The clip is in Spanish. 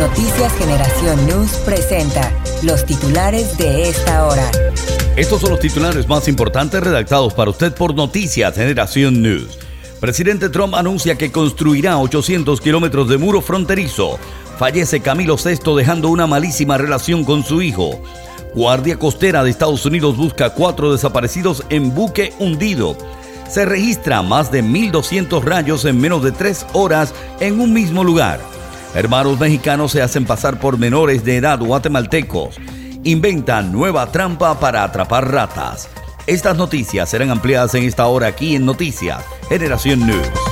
Noticias Generación News presenta los titulares de esta hora. Estos son los titulares más importantes redactados para usted por Noticias Generación News. Presidente Trump anuncia que construirá 800 kilómetros de muro fronterizo. Fallece Camilo VI dejando una malísima relación con su hijo. Guardia Costera de Estados Unidos busca 4 desaparecidos en buque hundido. Se registra más de 1.200 rayos en menos de 3 horas en un mismo lugar. Hermanos mexicanos se hacen pasar por menores de edad guatemaltecos. Inventan nueva trampa para atrapar ratas. Estas noticias serán ampliadas en esta hora aquí en Noticias Generación News.